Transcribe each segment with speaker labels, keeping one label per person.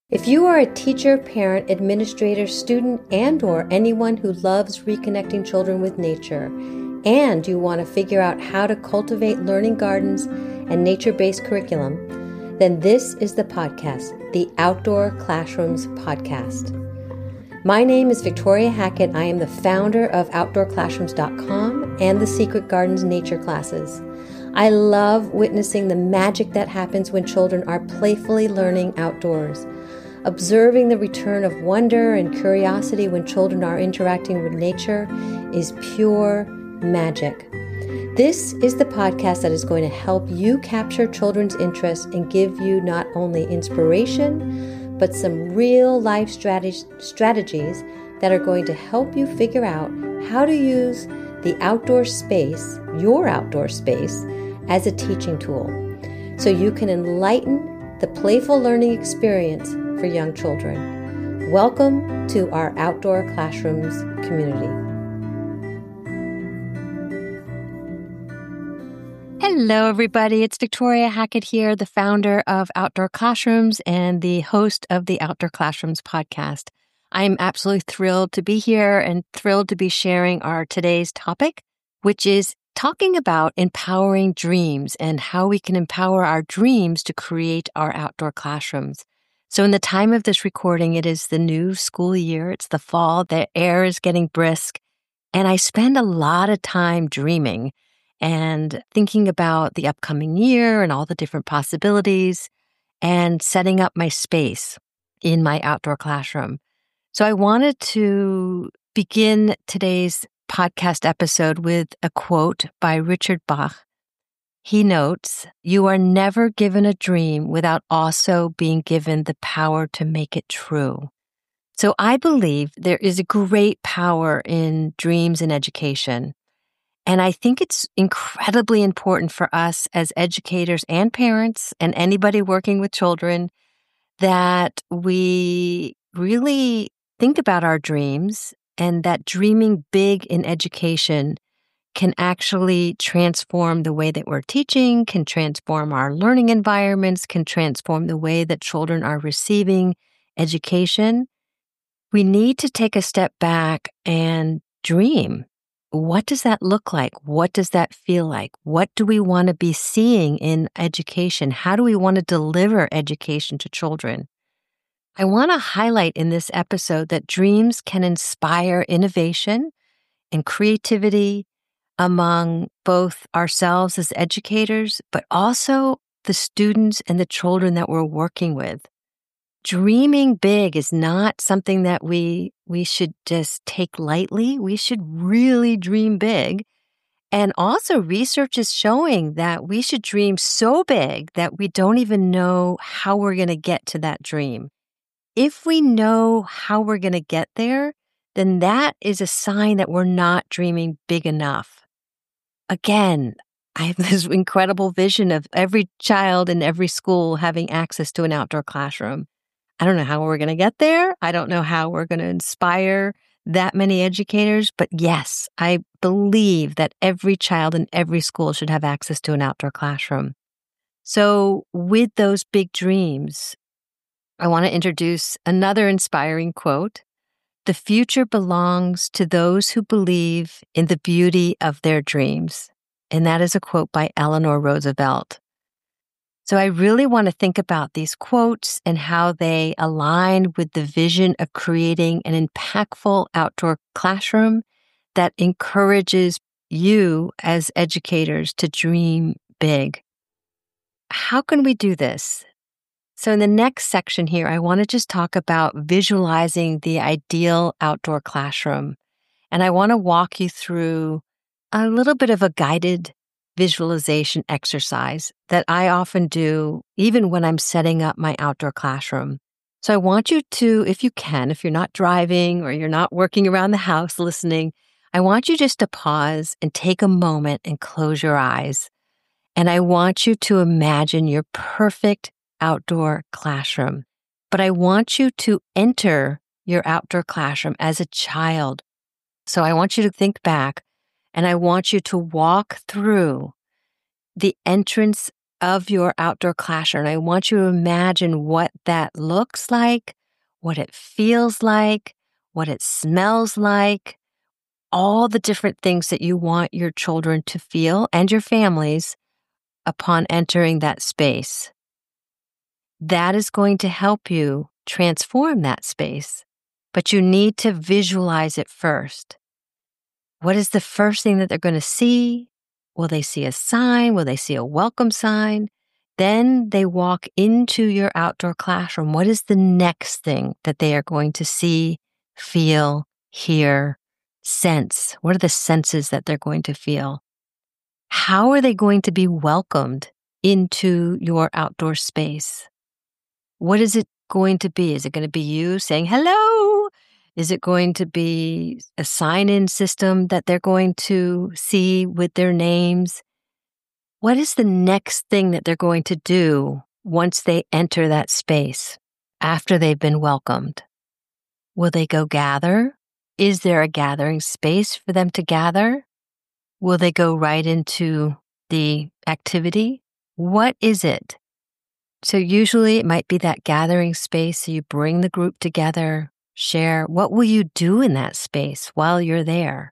Speaker 1: If you are a teacher, parent, administrator, student, and/or anyone who loves reconnecting children with nature, and you want to figure out how to cultivate learning gardens and nature-based curriculum, then this is the podcast, the Outdoor Classrooms Podcast. My name is Victoria Hackett. I am the founder of OutdoorClassrooms.com and the Secret Gardens Nature Classes. I love witnessing the magic that happens when children are playfully learning outdoors. Observing the return of wonder and curiosity when children are interacting with nature is pure magic. This is the podcast that is going to help you capture children's interest and give you not only inspiration, but some real life strategies that are going to help you figure out how to use the outdoor space, your outdoor space, as a teaching tool, so you can enlighten the playful learning experience for young children. Welcome to our Outdoor Classrooms community.
Speaker 2: Hello, everybody. It's Victoria Hackett here, the founder of Outdoor Classrooms and the host of the Outdoor Classrooms podcast. I am absolutely thrilled to be here and thrilled to be sharing our today's topic, which is talking about empowering dreams and how we can empower our dreams to create our outdoor classrooms. So in the time of this recording, it is the new school year. It's the fall. The air is getting brisk. And I spend a lot of time dreaming and thinking about the upcoming year and all the different possibilities and setting up my space in my outdoor classroom. So I wanted to begin today's podcast episode with a quote by Richard Bach. He notes, "You are never given a dream without also being given the power to make it true." So I believe there is a great power in dreams in education. And I think it's incredibly important for us as educators and parents and anybody working with children that we really think about our dreams and that dreaming big in education can actually transform the way that we're teaching, can transform our learning environments, can transform the way that children are receiving education. We need to take a step back and dream. What does that look like? What does that feel like? What do we want to be seeing in education? How do we want to deliver education to children? I want to highlight in this episode that dreams can inspire innovation and creativity among both ourselves as educators, but also the students and the children that we're working with. Dreaming big is not something that we should just take lightly. We should really dream big. And also research is showing that we should dream so big that we don't even know how we're going to get to that dream. If we know how we're going to get there, then that is a sign that we're not dreaming big enough. Again, I have this incredible vision of every child in every school having access to an outdoor classroom. I don't know how we're going to get there. I don't know how we're going to inspire that many educators. But yes, I believe that every child in every school should have access to an outdoor classroom. So with those big dreams, I want to introduce another inspiring quote. "The future belongs to those who believe in the beauty of their dreams." And that is a quote by Eleanor Roosevelt. So I really want to think about these quotes and how they align with the vision of creating an impactful outdoor classroom that encourages you as educators to dream big. How can we do this? So in the next section here, I want to just talk about visualizing the ideal outdoor classroom. And I want to walk you through a little bit of a guided visualization exercise that I often do even when I'm setting up my outdoor classroom. So I want you to, if you can, if you're not driving or you're not working around the house listening, I want you just to pause and take a moment and close your eyes. And I want you to imagine your perfect outdoor classroom. But I want you to enter your outdoor classroom as a child. So I want you to think back and I want you to walk through the entrance of your outdoor classroom. I want you to imagine what that looks like, what it feels like, what it smells like, all the different things that you want your children to feel and your families upon entering that space. That is going to help you transform that space, but you need to visualize it first. What is the first thing that they're going to see? Will they see a sign? Will they see a welcome sign? Then they walk into your outdoor classroom. What is the next thing that they are going to see, feel, hear, sense? What are the senses that they're going to feel? How are they going to be welcomed into your outdoor space? What is it going to be? Is it going to be you saying hello? Is it going to be a sign-in system that they're going to see with their names? What is the next thing that they're going to do once they enter that space after they've been welcomed? Will they go gather? Is there a gathering space for them to gather? Will they go right into the activity? What is it? So usually it might be that gathering space. So you bring the group together, share. What will you do in that space while you're there?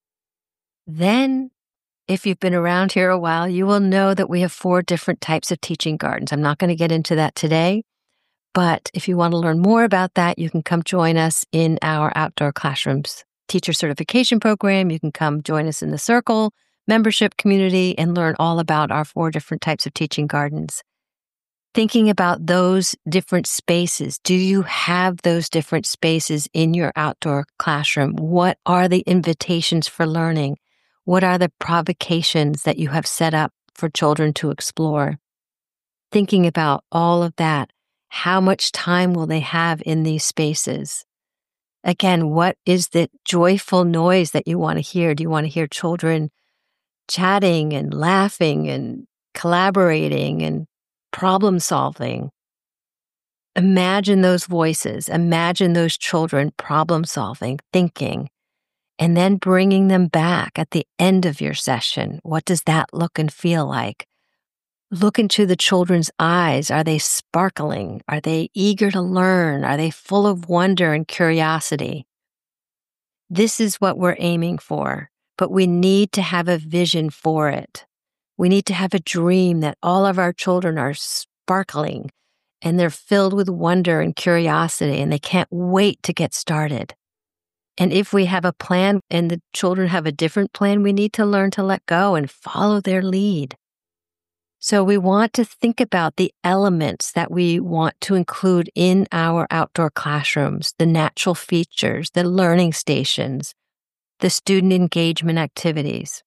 Speaker 2: Then, if you've been around here a while, you will know that we have 4 different types of teaching gardens. I'm not going to get into that today, but if you want to learn more about that, you can come join us in our Outdoor Classrooms teacher certification program. You can come join us in the Circle membership community and learn all about our 4 different types of teaching gardens. Thinking about those different spaces. Do you have those different spaces in your outdoor classroom? What are the invitations for learning? What are the provocations that you have set up for children to explore? Thinking about all of that. How much time will they have in these spaces? Again, what is the joyful noise that you want to hear? Do you want to hear children chatting and laughing and collaborating and problem solving? Imagine those voices. Imagine those children problem solving, thinking, and then bringing them back at the end of your session. What does that look and feel like? Look into the children's eyes. Are they sparkling? Are they eager to learn? Are they full of wonder and curiosity? This is what we're aiming for, but we need to have a vision for it. We need to have a dream that all of our children are sparkling and they're filled with wonder and curiosity and they can't wait to get started. And if we have a plan and the children have a different plan, we need to learn to let go and follow their lead. So we want to think about the elements that we want to include in our outdoor classrooms, the natural features, the learning stations, the student engagement activities.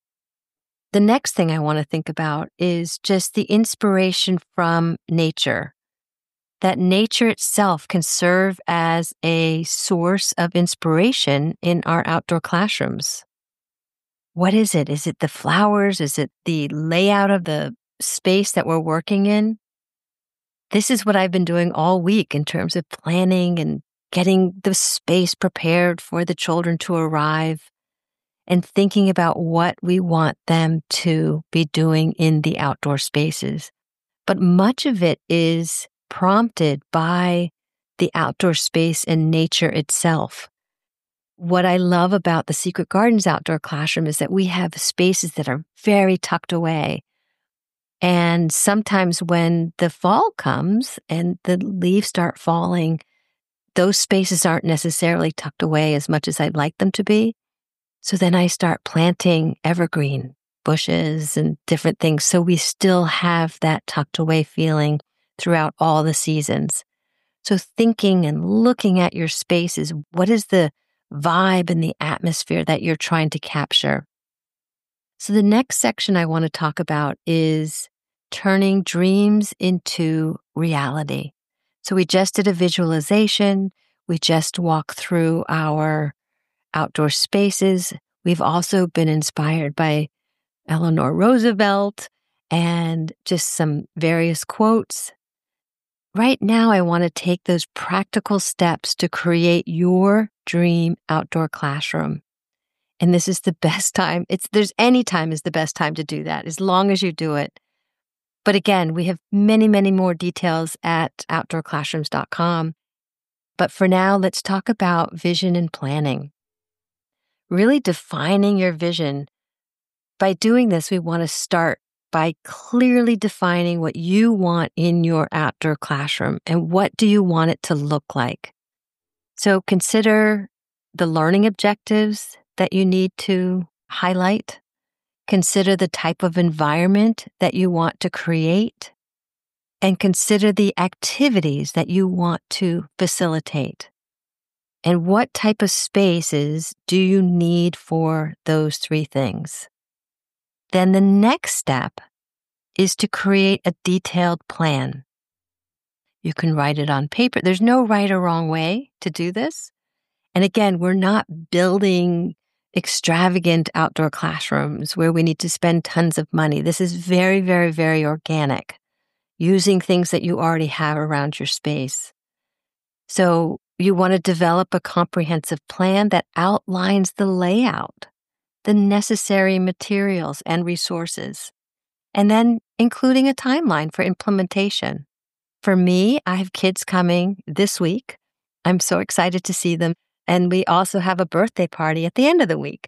Speaker 2: The next thing I want to think about is just the inspiration from nature. That nature itself can serve as a source of inspiration in our outdoor classrooms. What is it? Is it the flowers? Is it the layout of the space that we're working in? This is what I've been doing all week in terms of planning and getting the space prepared for the children to arrive and thinking about what we want them to be doing in the outdoor spaces. But much of it is prompted by the outdoor space and nature itself. What I love about the Secret Gardens outdoor classroom is that we have spaces that are very tucked away. And sometimes when the fall comes and the leaves start falling, those spaces aren't necessarily tucked away as much as I'd like them to be. So then I start planting evergreen bushes and different things so we still have that tucked away feeling throughout all the seasons. So thinking and looking at your spaces, what is the vibe and the atmosphere that you're trying to capture? So the next section I want to talk about is turning dreams into reality. So we just did a visualization. We just walked through our outdoor spaces. We've also been inspired by Eleanor Roosevelt and just some various quotes. Right now, I want to take those practical steps to create your dream outdoor classroom. And this is the best time. There's any time is the best time to do that, as long as you do it. But again, we have many, many more details at outdoorclassrooms.com. But for now, let's talk about vision and planning. Really defining your vision. By doing this, we want to start by clearly defining what you want in your outdoor classroom and what do you want it to look like. So consider the learning objectives that you need to highlight. Consider the type of environment that you want to create. And consider the activities that you want to facilitate. And what type of spaces do you need for those three things? Then the next step is to create a detailed plan. You can write it on paper. There's no right or wrong way to do this. And again, we're not building extravagant outdoor classrooms where we need to spend tons of money. This is very, very, very organic, using things that you already have around your space. So you want to develop a comprehensive plan that outlines the layout, the necessary materials and resources, and then including a timeline for implementation. For me, I have kids coming this week. I'm so excited to see them. And we also have a birthday party at the end of the week.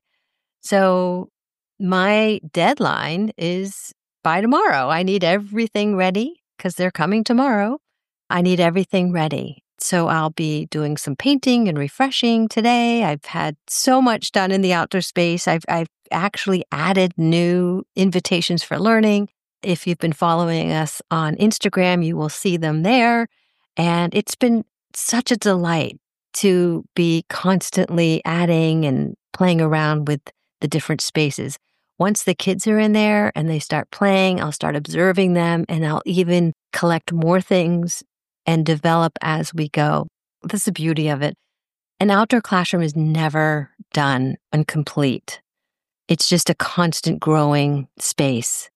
Speaker 2: So my deadline is by tomorrow. I need everything ready because they're coming tomorrow. I need everything ready. So I'll be doing some painting and refreshing today. I've had so much done in the outdoor space. I've actually added new invitations for learning. If you've been following us on Instagram, you will see them there. And it's been such a delight to be constantly adding and playing around with the different spaces. Once the kids are in there and they start playing, I'll start observing them and I'll even collect more things and develop as we go. That's the beauty of it. An outdoor classroom is never done and complete. It's just a constant growing space.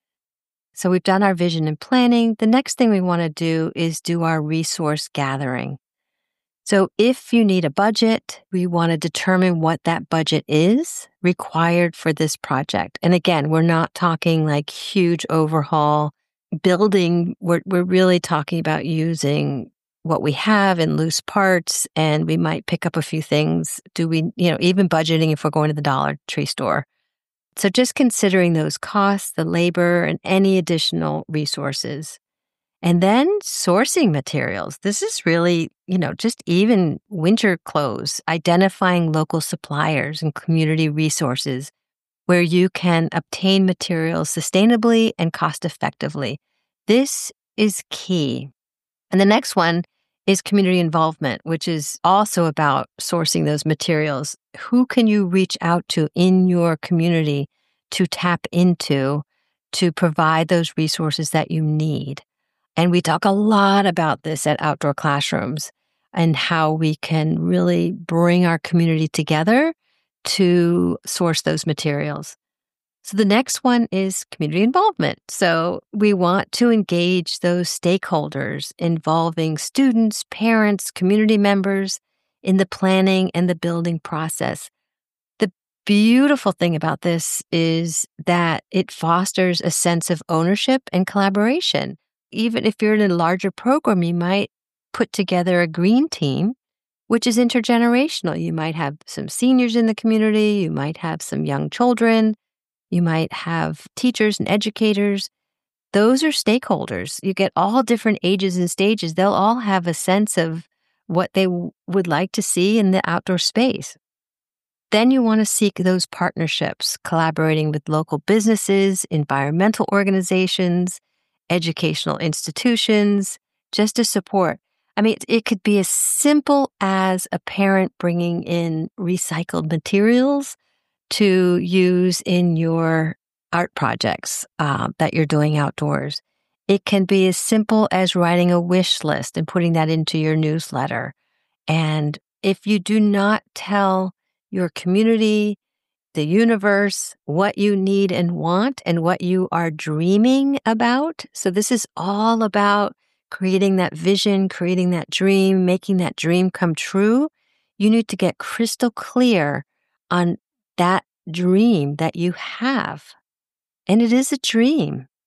Speaker 2: So we've done our vision and planning. The next thing we want to do is do our resource gathering. So if you need a budget, we want to determine what that budget is required for this project. And again, we're not talking like huge overhaul building. We're really talking about using what we have in loose parts, and we might pick up a few things. Even budgeting if we're going to the Dollar Tree store. So just considering those costs, the labor, and any additional resources. And then sourcing materials. This is really, just even winter clothes, identifying local suppliers and community resources where you can obtain materials sustainably and cost effectively. This is key. And the next one is community involvement, which is also about sourcing those materials. Who can you reach out to in your community to tap into to provide those resources that you need? And we talk a lot about this at Outdoor Classrooms and how we can really bring our community together to source those materials. So the next one is community involvement. So we want to engage those stakeholders involving students, parents, community members in the planning and the building process. The beautiful thing about this is that it fosters a sense of ownership and collaboration. Even if you're in a larger program, you might put together a green team, which is intergenerational. You might have some seniors in the community. You might have some young children. You might have teachers and educators. Those are stakeholders. You get all different ages and stages. They'll all have a sense of what they would like to see in the outdoor space. Then you want to seek those partnerships, collaborating with local businesses, environmental organizations, educational institutions, just to support. I mean, it could be as simple as a parent bringing in recycled materials to use in your art projects that you're doing outdoors. It can be as simple as writing a wish list and putting that into your newsletter. And if you do not tell your community, the universe, what you need and want and what you are dreaming about. So this is all about creating that vision, creating that dream, making that dream come true. You need to get crystal clear on that dream that you have. And it is a dream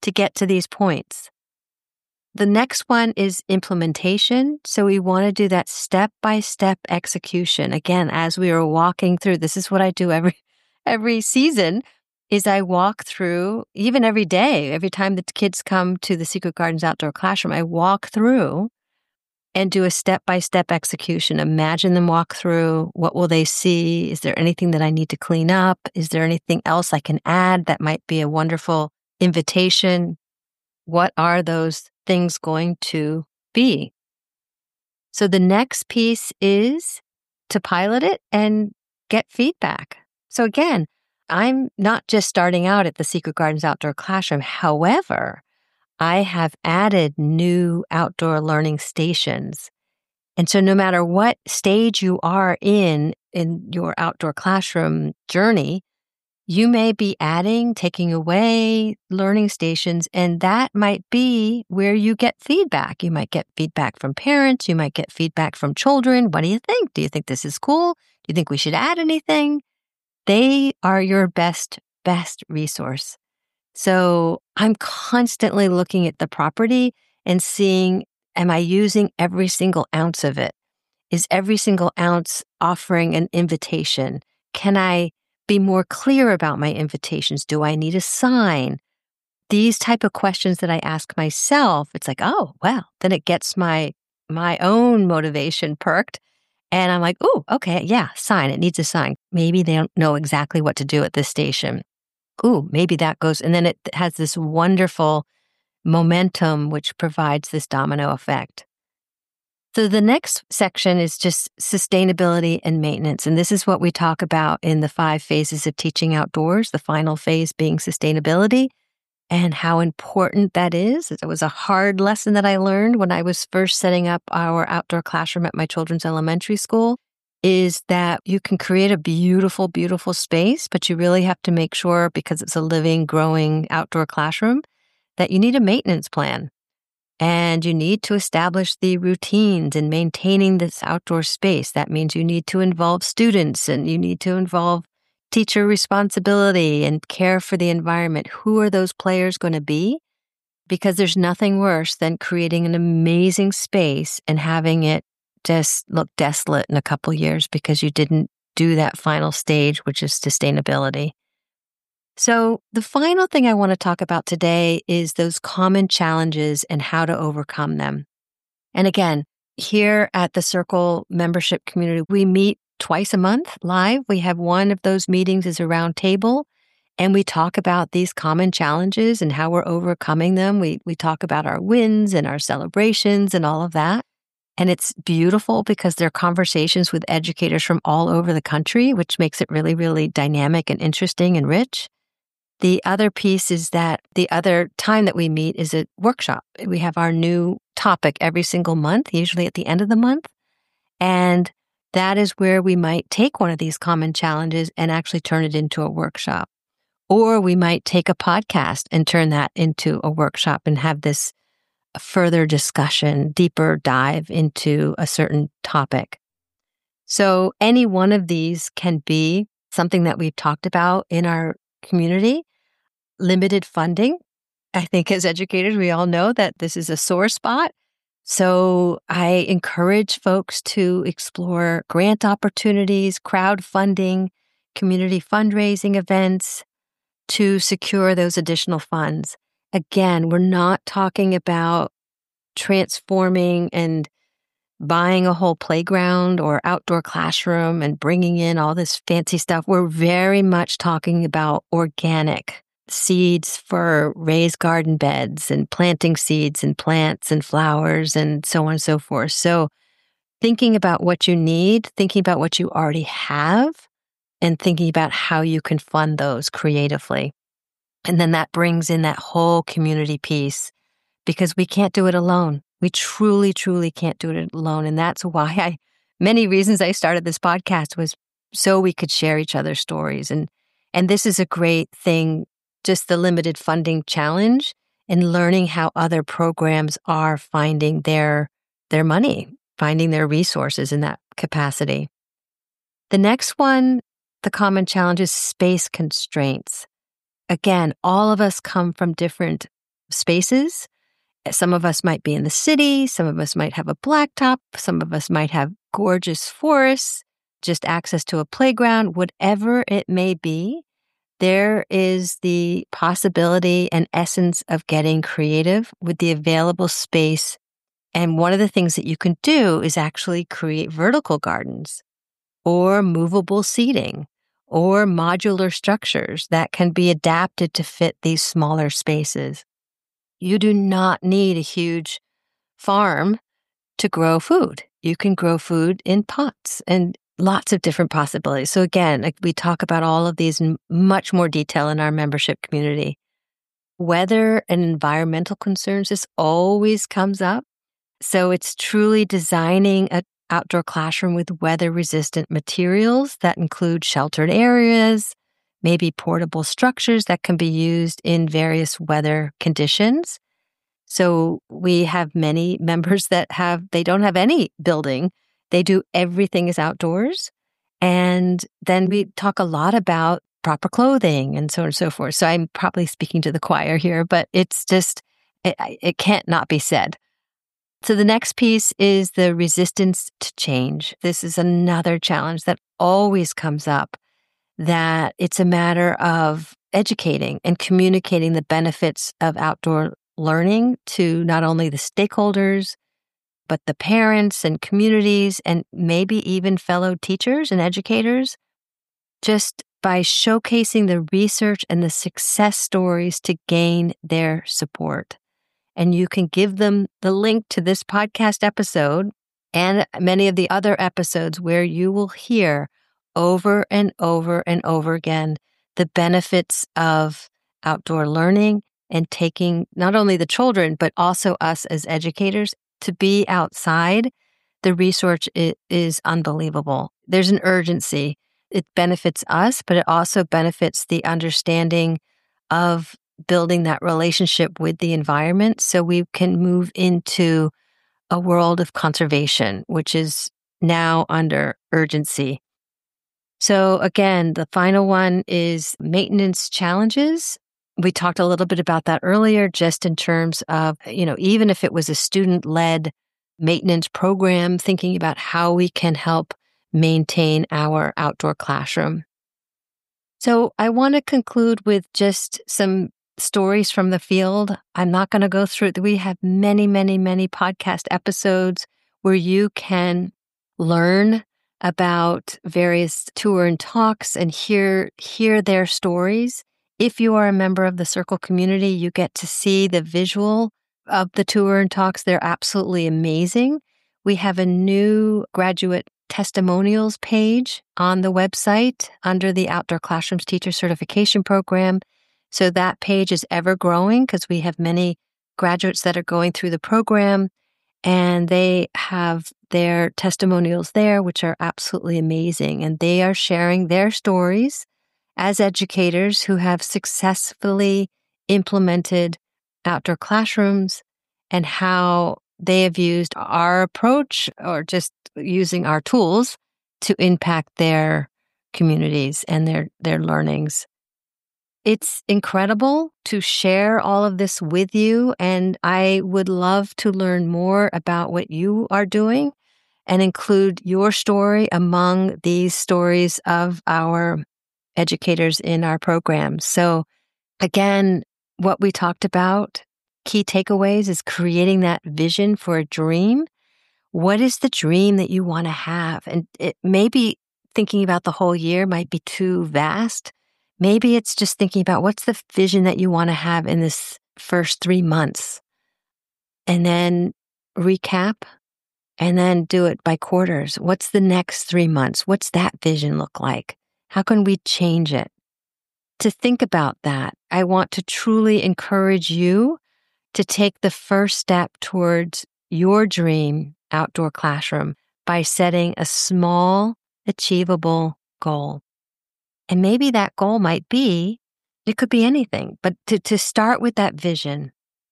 Speaker 2: to get to these points. The next one is implementation. So we want to do that step-by-step execution. Again, as we are walking through, this is what I do every season, is I walk through, even every day, every time the kids come to the Secret Gardens Outdoor Classroom, I walk through and do a step-by-step execution. Imagine them walk through. What will they see? Is there anything that I need to clean up? Is there anything else I can add that might be a wonderful invitation? What are those things going to be? So the next piece is to pilot it and get feedback. So again, I'm not just starting out at the Secret Gardens Outdoor Classroom. However, I have added new outdoor learning stations. And so no matter what stage you are in your outdoor classroom journey, you may be adding, taking away learning stations, and that might be where you get feedback. You might get feedback from parents. You might get feedback from children. What do you think? Do you think this is cool? Do you think we should add anything? They are your best resource. So I'm constantly looking at the property and seeing, am I using every single ounce of it? Is every single ounce offering an invitation? Can I be more clear about my invitations? Do I need a sign? These type of questions that I ask myself, it's like, oh, well, then it gets my own motivation perked. And I'm like, oh, okay, yeah, sign. It needs a sign. Maybe they don't know exactly what to do at this station. Ooh, maybe that goes. And then it has this wonderful momentum, which provides this domino effect. So the next section is just sustainability and maintenance. And this is what we talk about in the 5 phases of teaching outdoors, the final phase being sustainability and how important that is. It was a hard lesson that I learned when I was first setting up our outdoor classroom at my children's elementary school, is that you can create a beautiful, beautiful space, but you really have to make sure, because it's a living, growing outdoor classroom, that you need a maintenance plan. And you need to establish the routines in maintaining this outdoor space. That means you need to involve students and you need to involve teacher responsibility and care for the environment. Who are those players going to be? Because there's nothing worse than creating an amazing space and having it just look desolate in a couple years because you didn't do that final stage, which is sustainability. So the final thing I want to talk about today is those common challenges and how to overcome them. And again, here at the Circle membership community, we meet twice a month live. We have one of those meetings is a round table, and we talk about these common challenges and how we're overcoming them. We talk about our wins and our celebrations and all of that. And it's beautiful because they're conversations with educators from all over the country, which makes it really, really dynamic and interesting and rich. The other piece is that the other time that we meet is a workshop. We have our new topic every single month, usually at the end of the month. And that is where we might take one of these common challenges and actually turn it into a workshop. Or we might take a podcast and turn that into a workshop and have this further discussion, deeper dive into a certain topic. So any one of these can be something that we've talked about in our community. Limited funding. I think as educators, we all know that this is a sore spot. So I encourage folks to explore grant opportunities, crowdfunding, community fundraising events to secure those additional funds. Again, we're not talking about transforming and buying a whole playground or outdoor classroom and bringing in all this fancy stuff. We're very much talking about organic seeds for raised garden beds and planting seeds and plants and flowers and so on and so forth. So thinking about what you need, thinking about what you already have, and thinking about how you can fund those creatively. And then that brings in that whole community piece, because we can't do it alone. We truly, truly can't do it alone. And that's why many reasons I started this podcast was so we could share each other's stories. And this is a great thing, just the limited funding challenge and learning how other programs are finding their money, finding their resources in that capacity. The next one, the common challenge is space constraints. Again, all of us come from different spaces. Some of us might be in the city. Some of us might have a blacktop. Some of us might have gorgeous forests, just access to a playground, whatever it may be. There is the possibility and essence of getting creative with the available space. And one of the things that you can do is actually create vertical gardens or movable seating or modular structures that can be adapted to fit these smaller spaces. You do not need a huge farm to grow food. You can grow food in pots and lots of different possibilities. So again, we talk about all of these in much more detail in our membership community. Weather and environmental concerns, this always comes up. So it's truly designing an outdoor classroom with weather-resistant materials that include sheltered areas, maybe portable structures that can be used in various weather conditions. So we have many members that they don't have any building. They do everything is outdoors. And then we talk a lot about proper clothing and so on and so forth. So I'm probably speaking to the choir here, but it's just, it can't not be said. So the next piece is the resistance to change. This is another challenge that always comes up, that it's a matter of educating and communicating the benefits of outdoor learning to not only the stakeholders, but the parents and communities and maybe even fellow teachers and educators, just by showcasing the research and the success stories to gain their support. And you can give them the link to this podcast episode and many of the other episodes where you will hear over and over and over again the benefits of outdoor learning and taking not only the children, but also us as educators to be outside. The research is unbelievable. There's an urgency. It benefits us, but it also benefits the understanding of building that relationship with the environment so we can move into a world of conservation, which is now under urgency. So again, the final one is maintenance challenges. We talked a little bit about that earlier, just in terms of, even if it was a student-led maintenance program, thinking about how we can help maintain our outdoor classroom. So I want to conclude with just some stories from the field. I'm not going to go through it. We have many, many, many podcast episodes where you can learn about various tour and talks and hear their stories. If you are a member of the Circle community, you get to see the visual of the tour and talks. They're absolutely amazing. We have a new graduate testimonials page on the website under the Outdoor Classrooms Teacher Certification Program. So that page is ever growing because we have many graduates that are going through the program, and they have their testimonials there, which are absolutely amazing. And they are sharing their stories as educators who have successfully implemented outdoor classrooms and how they have used our approach or just using our tools to impact their communities and their learnings. It's incredible to share all of this with you, and I would love to learn more about what you are doing and include your story among these stories of our educators in our program. So again, what we talked about, key takeaways, is creating that vision for a dream. What is the dream that you want to have? And it maybe thinking about the whole year might be too vast. Maybe it's just thinking about what's the vision that you want to have in this first 3 months, and then recap, and then do it by quarters. What's the next 3 months? What's that vision look like? How can we change it? To think about that, I want to truly encourage you to take the first step towards your dream outdoor classroom by setting a small, achievable goal. And maybe that goal might be, it could be anything, but to start with that vision.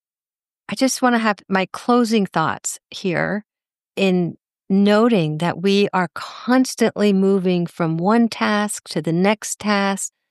Speaker 2: I just want to have my closing thoughts here in noting that we are constantly moving from one task to the next task.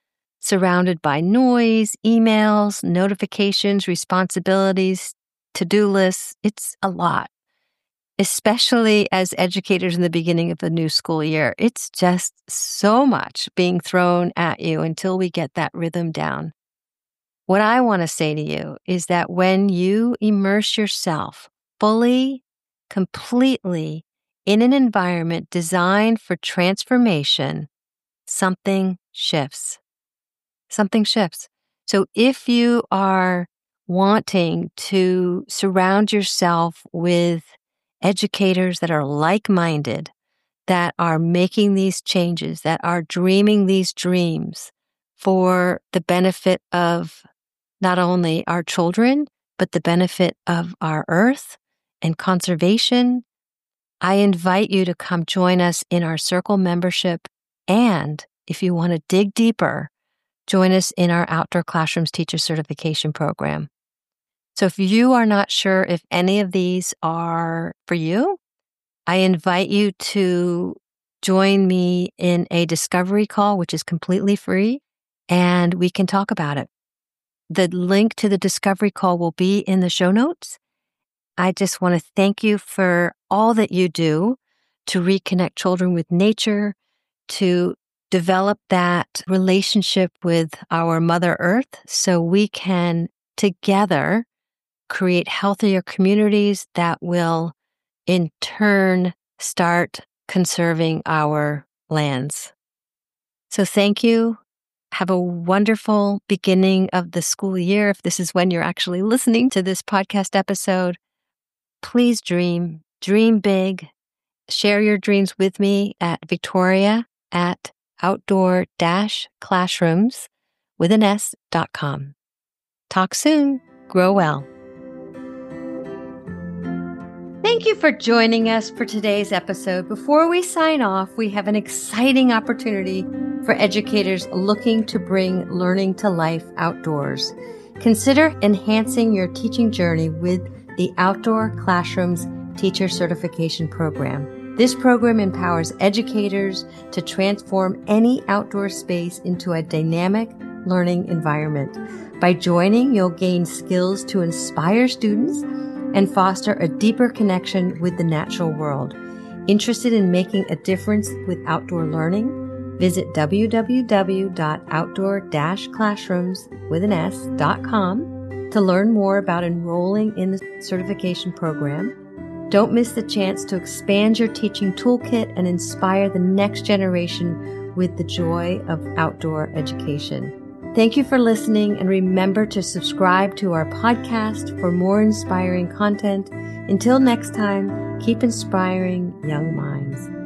Speaker 2: surrounded by noise, emails, notifications, responsibilities, to-do lists. It's a lot, especially as educators in the beginning of the new school year. It's just so much being thrown at you until we get that rhythm down. What I want to say to you is that when you immerse yourself fully, completely in an environment designed for transformation, something shifts. Something shifts. So if you are wanting to surround yourself with educators that are like-minded, that are making these changes, that are dreaming these dreams for the benefit of not only our children, but the benefit of our earth and conservation, I invite you to come join us in our Circle membership. And if you want to dig deeper, join us in our Outdoor Classrooms Teacher Certification Program. So if you are not sure if any of these are for you, I invite you to join me in a discovery call, which is completely free, and we can talk about it. The link to the discovery call will be in the show notes. I just want to thank you for all that you do to reconnect children with nature, to develop that relationship with our Mother Earth so we can together create healthier communities that will in turn start conserving our lands. So thank you. Have a wonderful beginning of the school year. If this is when you're actually listening to this podcast episode, please dream big. Share your dreams with me at victoria@outdoor-classrooms.com. Talk soon. Grow well. Thank you for joining us for today's episode. Before we sign off, we have an exciting opportunity for educators looking to bring learning to life outdoors. Consider enhancing your teaching journey with the Outdoor Classrooms Teacher Certification Program. This program empowers educators to transform any outdoor space into a dynamic learning environment. By joining, you'll gain skills to inspire students and foster a deeper connection with the natural world. Interested in making a difference with outdoor learning? Visit www.outdoor-classrooms.com to learn more about enrolling in the certification program. Don't miss the chance to expand your teaching toolkit and inspire the next generation with the joy of outdoor education. Thank you for listening, and remember to subscribe to our podcast for more inspiring content. Until next time, keep inspiring young minds.